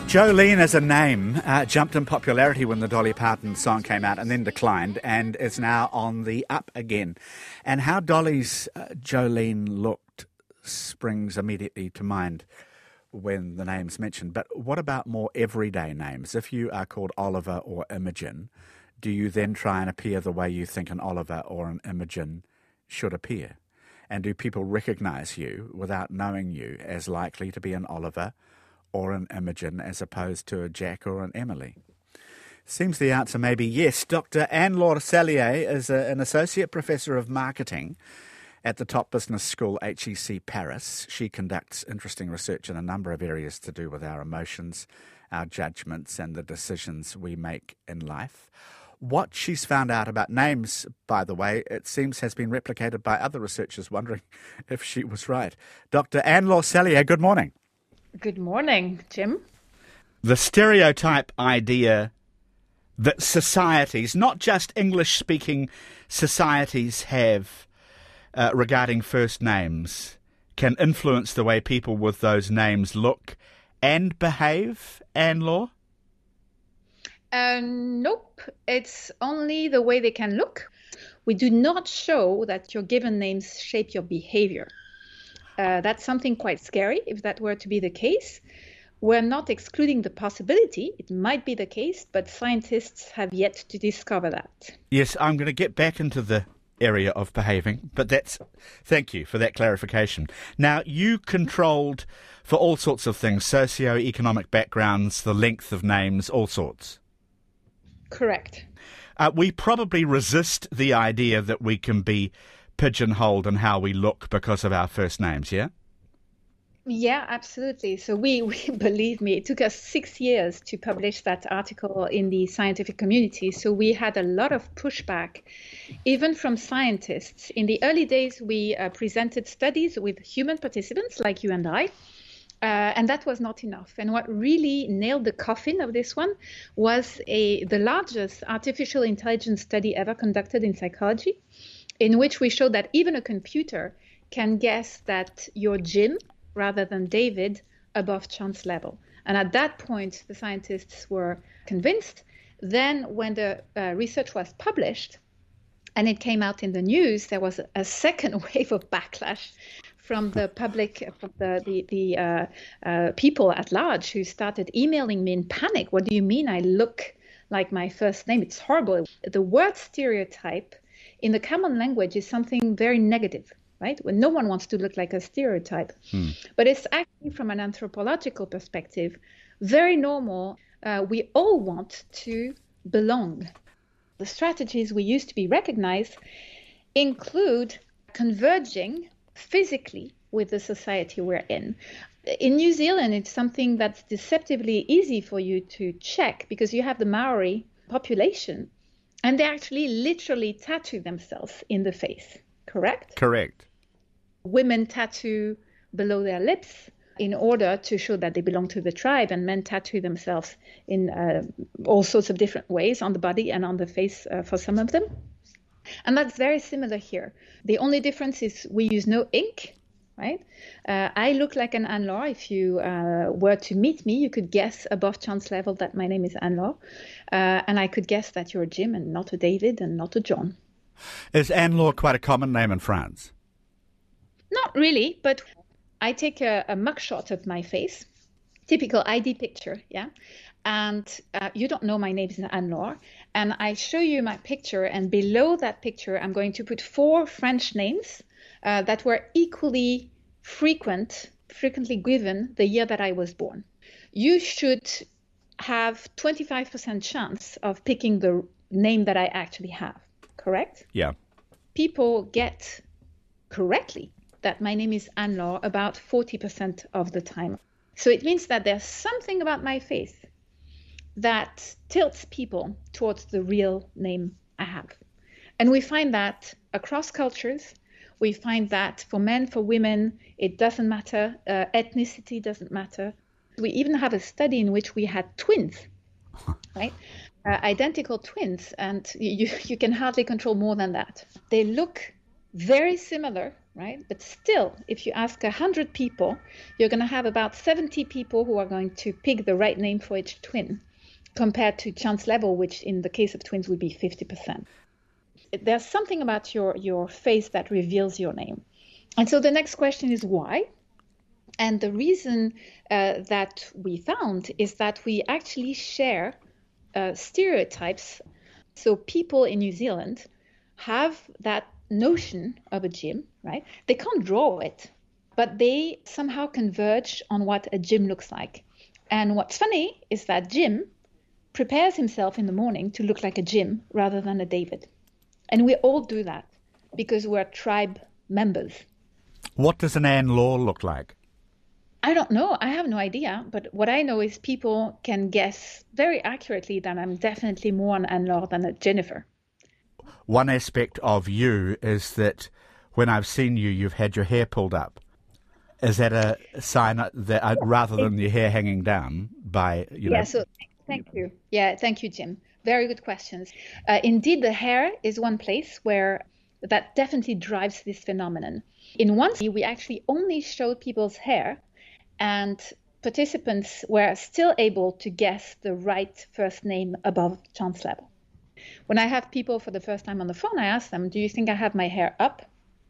Jolene as a name jumped in popularity when the Dolly Parton song came out and then declined and is now on the up again. And how Dolly's Jolene looked springs immediately to mind when the name's mentioned. But what about more everyday names? If you are called Oliver or Imogen, do you then try and appear the way you think an Oliver or an Imogen should appear? And do people recognise you without knowing you as likely to be an Oliver or an Imogen as opposed to a Jack or an Emily? Seems the answer may be yes. Dr. Anne-Laure Sallier is an Associate Professor of Marketing at the top business school HEC Paris. She conducts interesting research in a number of areas to do with our emotions, our judgments and the decisions we make in life. What she's found out about names, by the way, it seems has been replicated by other researchers wondering if she was right. Dr. Anne-Laure Sallier, good morning. Good morning, Jim. The stereotype idea that societies, not just English-speaking societies, have regarding first names can influence the way people with those names look and behave, Anne-Laure? Nope. It's only the way they can look. We do not show that your given names shape your behavior. That's something quite scary if that were to be the case. We're not excluding the possibility. It might be the case, but scientists have yet to discover that. Yes, I'm going to get back into the area of behaving, but thank you for that clarification. Now, you controlled for all sorts of things, socio-economic backgrounds, the length of names, all sorts. Correct. We probably resist the idea that we can be pigeonholed in how we look because of our first names, yeah? Yeah, absolutely. So we believe me, it took us 6 years to publish that article in the scientific community. So we had a lot of pushback, even from scientists. In the early days, we presented studies with human participants like you and I. And that was not enough. And what really nailed the coffin of this one was the largest artificial intelligence study ever conducted in psychology, in which we showed that even a computer can guess that you're Jim rather than David above chance level. And at that point, the scientists were convinced. Then when the research was published and it came out in the news, there was a second wave of backlash from the public, from the people at large who started emailing me in panic. What do you mean I look like my first name? It's horrible. The word stereotype in the common language is something very negative, right? When no one wants to look like a stereotype. But it's actually, from an anthropological perspective, very normal. We all want to belong. The strategies we use to be recognized include converging physically with the society we're in. In New Zealand, it's something that's deceptively easy for you to check because you have the Maori population and they actually literally tattoo themselves in the face, correct? Correct. Women tattoo below their lips in order to show that they belong to the tribe, and men tattoo themselves in all sorts of different ways on the body and on the face for some of them. And that's very similar here. The only difference is we use no ink, right? I look like an Anne-Laure. If you were to meet me, you could guess above chance level that my name is Anne-Laure. And I could guess that you're Jim and not a David and not a John. Is Anne-Laure quite a common name in France? Not really, but I take a mugshot of my face, typical ID picture, yeah? And you don't know my name is Anne-Laure. And I show you my picture, and below that picture, I'm going to put 4 French names that were equally frequently given the year that I was born. You should have 25% chance of picking the name that I actually have, correct? Yeah. People get correctly that my name is Anne-Laure about 40% of the time. So it means that there's something about my face that tilts people towards the real name I have. And we find that across cultures. We find that for men, for women, it doesn't matter. Ethnicity doesn't matter. We even have a study in which we had twins, right? Identical twins, and you can hardly control more than that. They look very similar, right? But still, if you ask 100 people, you're going to have about 70 people who are going to pick the right name for each twin, compared to chance level, which in the case of twins would be 50%. There's something about your face that reveals your name. And so the next question is why? And the reason that we found is that we actually share stereotypes. So people in New Zealand have that notion of a gym, right? They can't draw it, but they somehow converge on what a gym looks like. And what's funny is that Jim prepares himself in the morning to look like a Jim rather than a David. And we all do that because we're tribe members. What does an Anne-Laure look like? I don't know. I have no idea. But what I know is people can guess very accurately that I'm definitely more an Anne-Laure than a Jennifer. One aspect of you is that when I've seen you, you've had your hair pulled up. Is that a sign that rather than your hair hanging down by, Yeah, so thank you. Yeah, thank you, Jim. Very good questions. Indeed, the hair is one place where that definitely drives this phenomenon. In one study, we actually only showed people's hair, and participants were still able to guess the right first name above chance level. When I have people for the first time on the phone, I ask them, do you think I have my hair up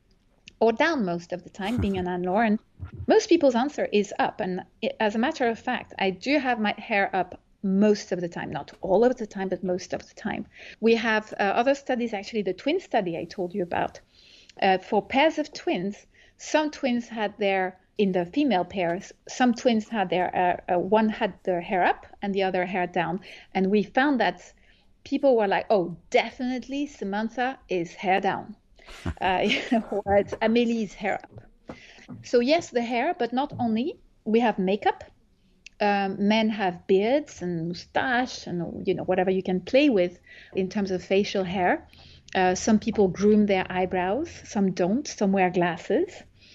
or down most of the time, being an Anne-Laure? And most people's answer is up. And as a matter of fact, I do have my hair up most of the time, not all of the time, but most of the time. We have other studies, actually the twin study I told you about. For pairs of twins, some twins had in the female pairs, some twins had one had their hair up and the other hair down. And we found that people were like, oh, definitely Samantha is hair down. Whereas Amelie's hair up. So yes, the hair, but not only. We have makeup. Men have beards and moustache and whatever you can play with in terms of facial hair. Some people groom their eyebrows, some don't. Some wear glasses.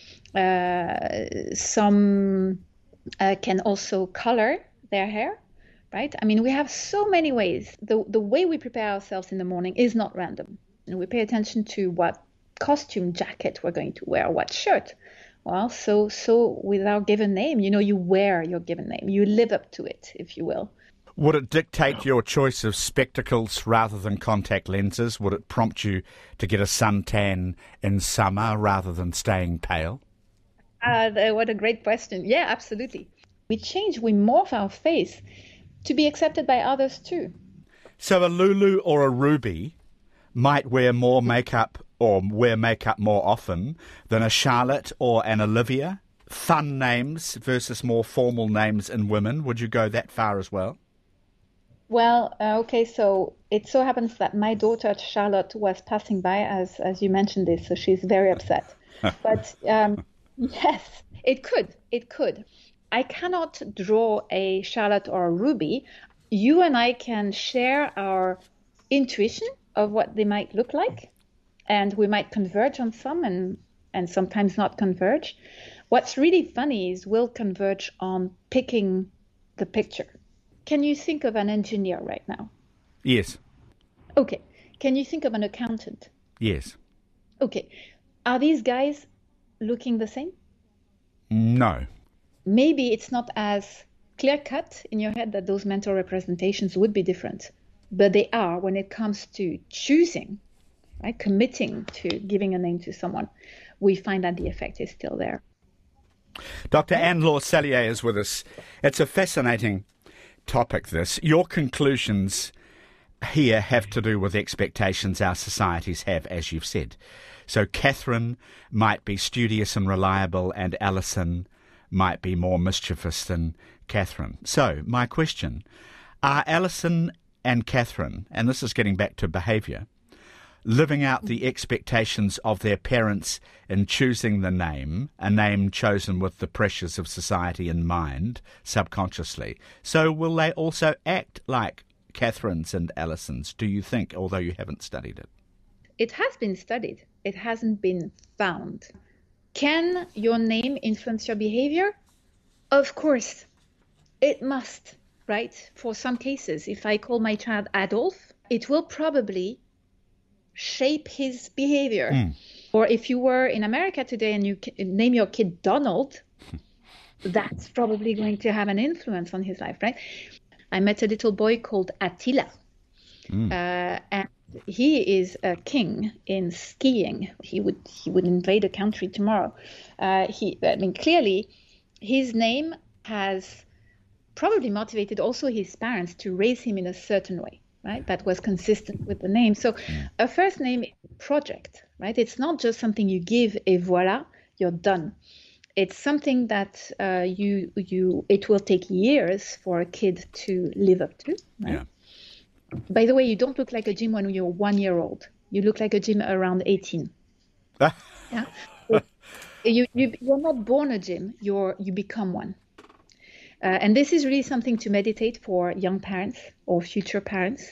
Some can also color their hair. Right? I mean, we have so many ways. The way we prepare ourselves in the morning is not random. And we pay attention to what costume jacket we're going to wear, what shirt. Well, so with our given name, you wear your given name. You live up to it, if you will. Would it dictate your choice of spectacles rather than contact lenses? Would it prompt you to get a suntan in summer rather than staying pale? What a great question. Yeah, absolutely. We morph our face to be accepted by others too. So a Lulu or a Ruby might wear more makeup or wear makeup more often than a Charlotte or an Olivia? Fun names versus more formal names in women. Would you go that far as well? Well, okay, so it so happens that my daughter Charlotte was passing by as you mentioned this, so she's very upset. But yes, it could. I cannot draw a Charlotte or a Ruby. You and I can share our intuition of what they might look like, and we might converge on some and sometimes not converge. What's really funny is we'll converge on picking the picture. Can you think of an engineer right now? Yes. Okay. Can you think of an accountant? Yes. Okay. Are these guys looking the same? No. Maybe it's not as clear-cut in your head that those mental representations would be different, but they are when it comes to choosing, right, committing to giving a name to someone. We find that the effect is still there. Dr. Anne-Laure Sallier is with us. It's a fascinating topic, this. Your conclusions here have to do with expectations our societies have, as you've said. So Catherine might be studious and reliable, and Alison might be more mischievous than Catherine. So, my question, are Alison and Catherine, and this is getting back to behaviour, living out the expectations of their parents in choosing the name, a name chosen with the pressures of society in mind, subconsciously? So will they also act like Catherine's and Alison's, do you think, although you haven't studied it? It has been studied. It hasn't been found. Can your name influence your behavior? Of course. It must, right? For some cases, if I call my child Adolf, it will probably shape his behavior. Or if you were in America today and you name your kid Donald, that's probably going to have an influence on his life, right? I met a little boy called Attila, and he is a king in skiing. He would invade a country tomorrow. Clearly, his name has probably motivated also his parents to raise him in a certain way, right? That was consistent with the name. So a first name is a project, right? It's not just something you give et voilà, you're done. It's something that it will take years for a kid to live up to, right? Yeah. By the way, you don't look like a Jim when you're 1 year old. You look like a Jim around 18. Yeah. You're not born a Jim, you become one. And this is really something to meditate for young parents or future parents.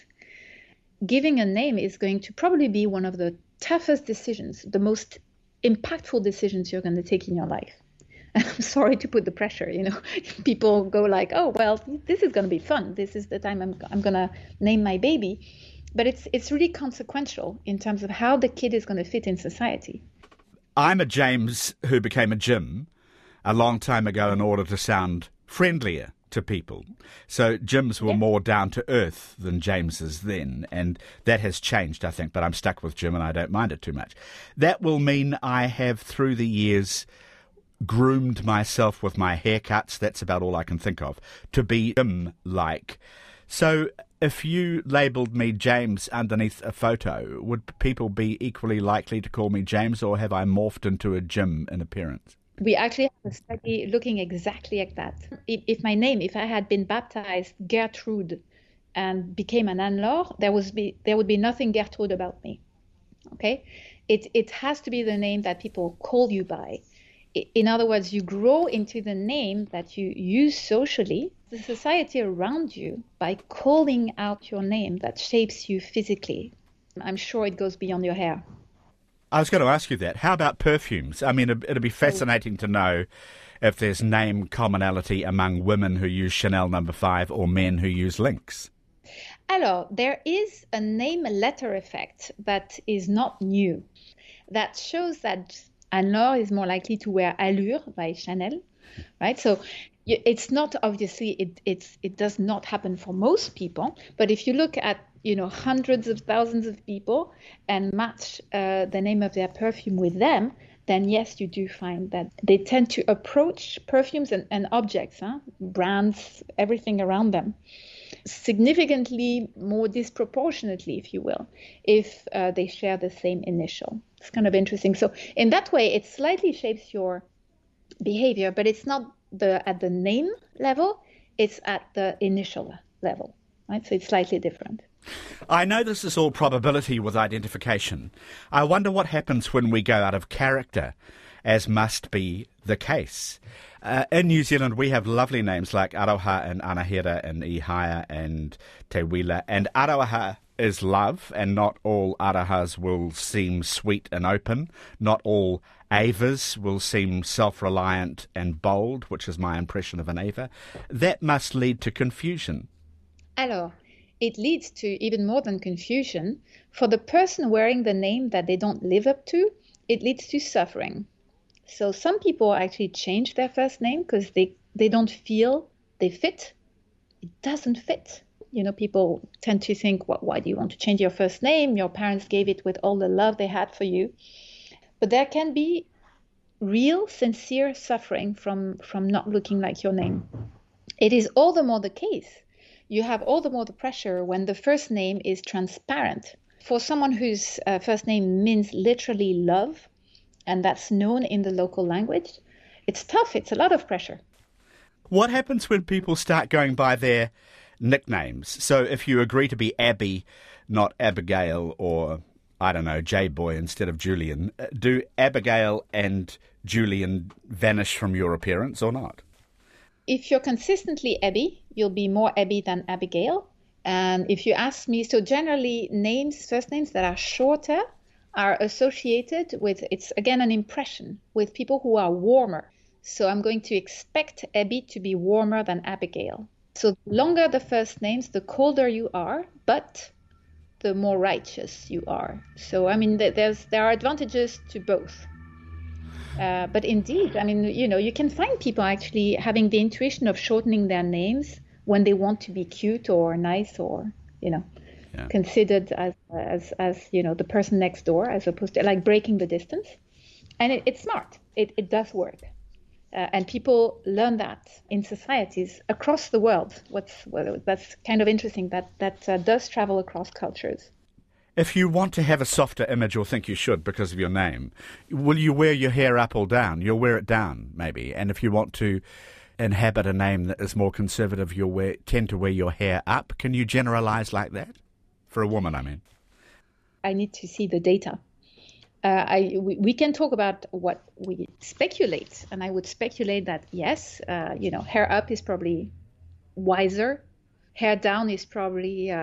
Giving a name is going to probably be one of the toughest decisions, the most impactful decisions you're going to take in your life. And I'm sorry to put the pressure, people go like, oh, well, this is going to be fun. This is the time I'm going to name my baby. But it's really consequential in terms of how the kid is going to fit in society. I'm a James who became a Jim a long time ago in order to sound friendlier to people. So Jims were more down to earth than Jameses then, and that has changed, I think, but I'm stuck with Jim and I don't mind it too much. That will mean I have, through the years, groomed myself with my haircuts, that's about all I can think of, to be Jim-like. So if you labelled me James underneath a photo, would people be equally likely to call me James, or have I morphed into a Jim in appearance? We actually have a study looking exactly at that. If I had been baptized Gertrude and became an Anne-Laure, there would be nothing Gertrude about me. Okay? It has to be the name that people call you by. In other words, you grow into the name that you use socially, the society around you, by calling out your name that shapes you physically. I'm sure it goes beyond your hair. I was going to ask you that. How about perfumes? I mean, it'd be fascinating to know if there's name commonality among women who use Chanel No. 5 or men who use Lynx. Alors, there is a name-letter effect that is not new. That shows that Anne-Laure is more likely to wear Allure by Chanel, right? So it's not, obviously, it does not happen for most people. But if you look at hundreds of thousands of people and match the name of their perfume with them, then yes, you do find that they tend to approach perfumes and objects, brands, everything around them, significantly more disproportionately, if you will, if they share the same initial. It's kind of interesting. So in that way, it slightly shapes your behavior, but it's not at the name level, it's at the initial level, right? So it's slightly different. I know this is all probability with identification. I wonder what happens when we go out of character, as must be the case. In New Zealand, we have lovely names like Aroha and Anahera and Ihaya and Te Wila. And Aroha is love, and not all Arohas will seem sweet and open. Not all Avas will seem self-reliant and bold, which is my impression of an Ava. That must lead to confusion. Alors, it leads to even more than confusion. For the person wearing the name that they don't live up to, it leads to suffering. So some people actually change their first name because they don't feel they fit. It doesn't fit. People tend to think, why do you want to change your first name? Your parents gave it with all the love they had for you. But there can be real, sincere suffering from not looking like your name. It is all the more the case. You have all the more the pressure when the first name is transparent. For someone whose first name means literally love, and that's known in the local language, it's tough. It's a lot of pressure. What happens when people start going by their nicknames? So if you agree to be Abby, not Abigail, or, I don't know, J-Boy instead of Julian, do Abigail and Julian vanish from your appearance or not? If you're consistently Abby, you'll be more Abby than Abigail. And if you ask me, so generally first names that are shorter are associated with, it's again an impression, with people who are warmer. So I'm going to expect Abby to be warmer than Abigail. So the longer the first names, the colder you are, but the more righteous you are. So, I mean, there are advantages to both. But indeed, I mean, you can find people actually having the intuition of shortening their names when they want to be cute or nice or, considered as the person next door, as opposed to like breaking the distance. And it's smart. It does work. And people learn that in societies across the world. That's kind of interesting that does travel across cultures. If you want to have a softer image, or think you should because of your name, will you wear your hair up or down? You'll wear it down, maybe. And if you want to inhabit a name that is more conservative, you'll tend to wear your hair up. Can you generalize like that? For a woman, I mean. I need to see the data. We can talk about what we speculate, and I would speculate that yes, hair up is probably wiser, hair down is probably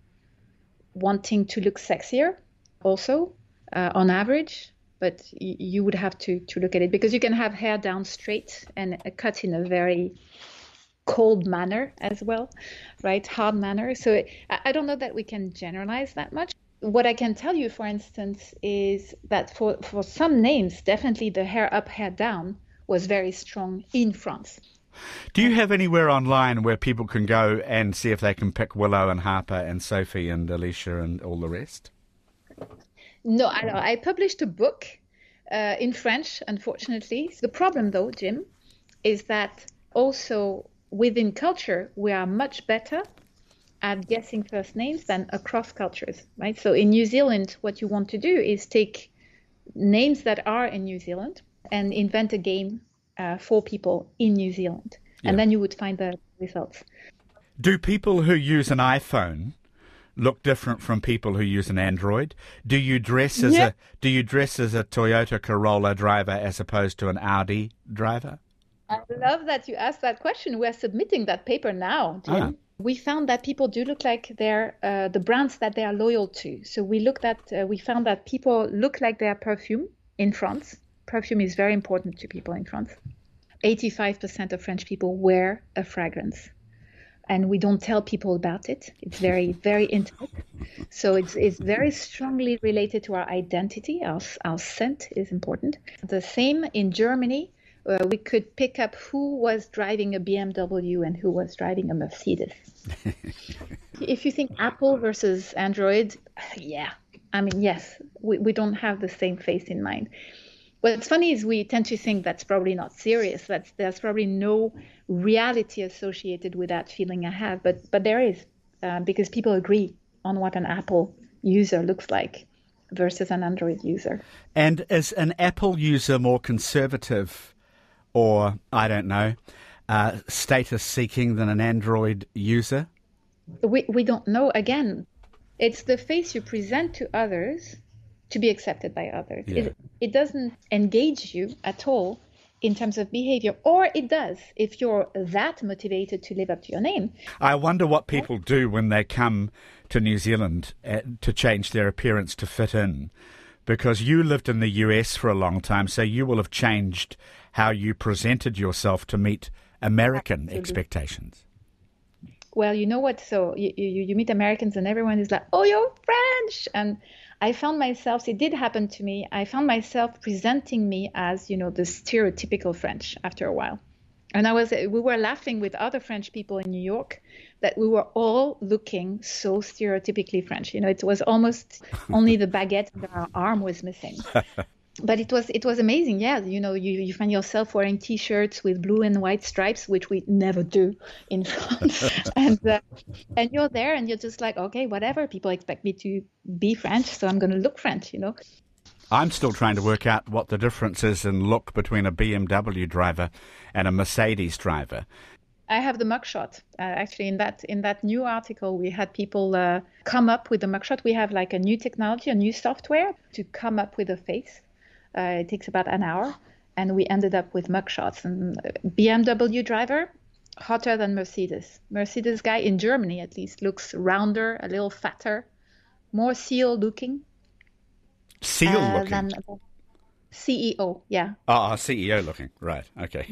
wanting to look sexier, also on average. But you would have to look at it, because you can have hair down straight and cut in a very cold manner as well, right? Hard manner. So I don't know that we can generalize that much. What I can tell you, for instance, is that for some names, definitely the hair up, hair down was very strong in France. Do you have anywhere online where people can go and see if they can pick Willow and Harper and Sophie and Alicia and all the rest? No, I published a book in French, unfortunately. The problem, though, Jim, is that also within culture, we are much better at guessing first names than across cultures, right? So in New Zealand, what you want to do is take names that are in New Zealand and invent a game for people in New Zealand. And then you would find the results. Do people who use an iPhone look different from people who use an Android? Do you dress as a Toyota Corolla driver as opposed to an Audi driver? I love that you asked that question. We're submitting that paper now, Jim. We found that people do look like they're the brands that they are loyal to. So we found that people look like their perfume in France. Perfume is very important to people in France. 85% of French people wear a fragrance, and we don't tell people about it. It's very, very intimate. So it's very strongly related to our identity. Our scent is important. The same in Germany. We could pick up who was driving a BMW and who was driving a Mercedes. If you think Apple versus Android, yes, we don't have the same face in mind. What's funny is we tend to think that's probably not serious. There's probably no reality associated with that feeling I have, but there is, because people agree on what an Apple user looks like versus an Android user. And is an Apple user more conservative, or, I don't know, status-seeking than an Android user? We don't know. Again, it's the face you present to others to be accepted by others. Yeah. It doesn't engage you at all in terms of behavior, or it does if you're that motivated to live up to your name. I wonder what people do when they come to New Zealand to change their appearance to fit in, because you lived in the US for a long time, so you will have changed how you presented yourself to meet American expectations. Well, you know what? So you meet Americans and everyone is like, oh, you're French. And I found myself, it did happen to me, I found myself presenting me as, the stereotypical French after a while. And we were laughing with other French people in New York that we were all looking so stereotypically French. It was almost only the baguette under our arm was missing. But it was amazing. Yeah, you find yourself wearing T-shirts with blue and white stripes, which we never do in France. and you're there and you're just like, okay, whatever. People expect me to be French, so I'm going to look French, I'm still trying to work out what the difference is in look between a BMW driver and a Mercedes driver. I have the mugshot. Actually, in that new article, we had people come up with the mugshot. We have like a new technology, a new software to come up with a face. It takes about an hour, and we ended up with mugshots. And BMW driver, hotter than Mercedes. Mercedes guy in Germany, at least, looks rounder, a little fatter, more SEAL looking. SEAL looking? Than CEO, yeah. CEO looking, right, okay.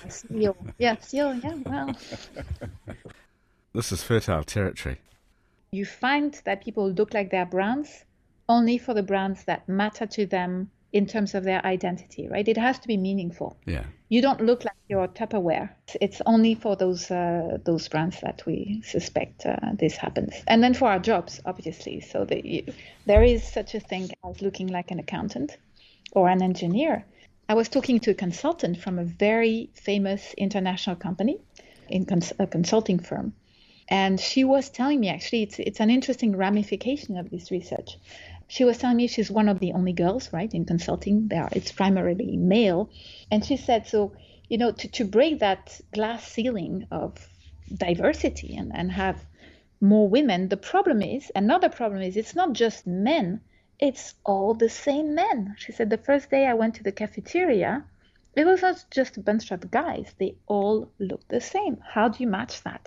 CEO. Yeah, CEO, yeah, well. This is fertile territory. You find that people look like their brands only for the brands that matter to them in terms of their identity, right? It has to be meaningful. Yeah. You don't look like your Tupperware. It's only for those brands that we suspect this happens. And then for our jobs, obviously. So there is such a thing as looking like an accountant or an engineer. I was talking to a consultant from a very famous international company, a consulting firm. And she was telling me, actually, it's an interesting ramification of this research. She was telling me she's one of the only girls, right, in consulting. It's primarily male. And she said, so, to break that glass ceiling of diversity and have more women, another problem is it's not just men, it's all the same men. She said the first day I went to the cafeteria, it was not just a bunch of guys. They all looked the same. How do you match that?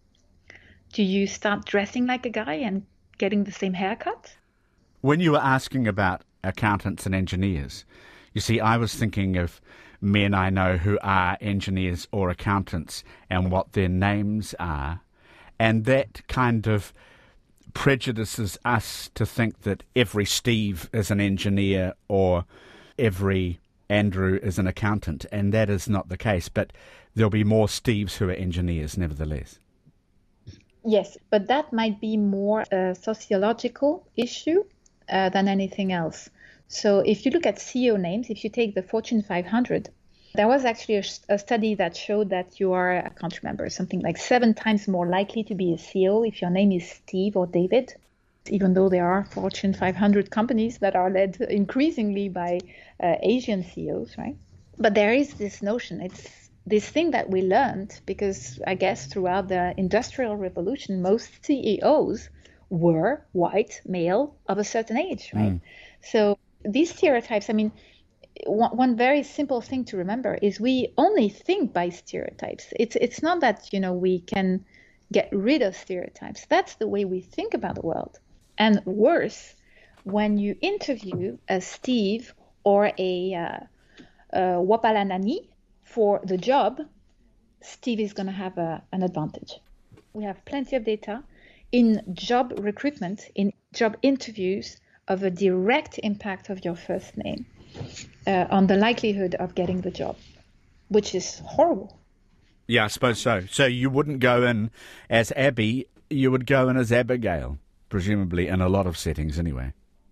Do you start dressing like a guy and getting the same haircut? When you were asking about accountants and engineers, you see, I was thinking of men I know who are engineers or accountants and what their names are, and that kind of prejudices us to think that every Steve is an engineer or every Andrew is an accountant, and that is not the case. But there'll be more Steves who are engineers, nevertheless. Yes, but that might be more a sociological issue than anything else. So if you look at CEO names, if you take the Fortune 500, there was actually a study that showed that you are, I can't remember, something like 7 times more likely to be a CEO if your name is Steve or David, even though there are Fortune 500 companies that are led increasingly by Asian CEOs, right? But there is this notion, it's this thing that we learned because I guess throughout the Industrial Revolution, most CEOs were white, male of a certain age, right? So these stereotypes, I mean, one very simple thing to remember is we only think by stereotypes. It's not that, we can get rid of stereotypes. That's the way we think about the world. And worse, when you interview a Steve or a Wapalanani for the job, Steve is going to have an advantage. We have plenty of data in job recruitment, in job interviews, of a direct impact of your first name on the likelihood of getting the job, which is horrible. Yeah, I suppose so. So you wouldn't go in as Abby, you would go in as Abigail, presumably in a lot of settings anyway.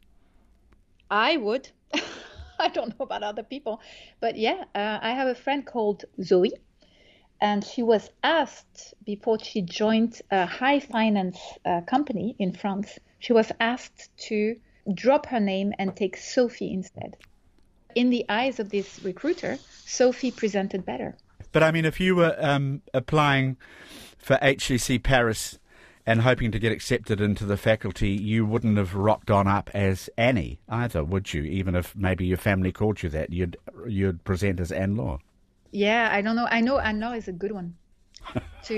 I would. I don't know about other people. But yeah, I have a friend called Zoe. And she was asked before she joined a high finance company in France, she was asked to drop her name and take Sophie instead. In the eyes of this recruiter, Sophie presented better. But I mean, if you were applying for HEC Paris and hoping to get accepted into the faculty, you wouldn't have rocked on up as Annie either, would you? Even if maybe your family called you that, you'd present as Anne Law. Yeah, I don't know. I know Anne Law is a good one to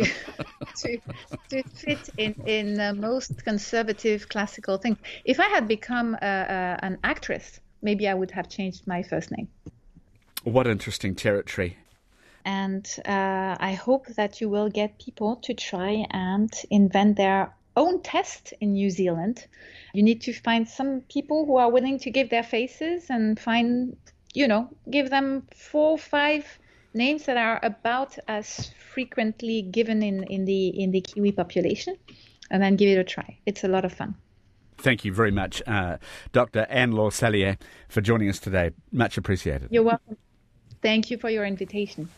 fit in most conservative classical things. If I had become an actress, maybe I would have changed my first name. What interesting territory. And I hope that you will get people to try and invent their own test in New Zealand. You need to find some people who are willing to give their faces and give them 4 or 5 names that are about as frequently given in the Kiwi population, and then give it a try. It's a lot of fun. Thank you very much, Dr. Anne-Laure Sallier, for joining us today. Much appreciated. You're welcome. Thank you for your invitation.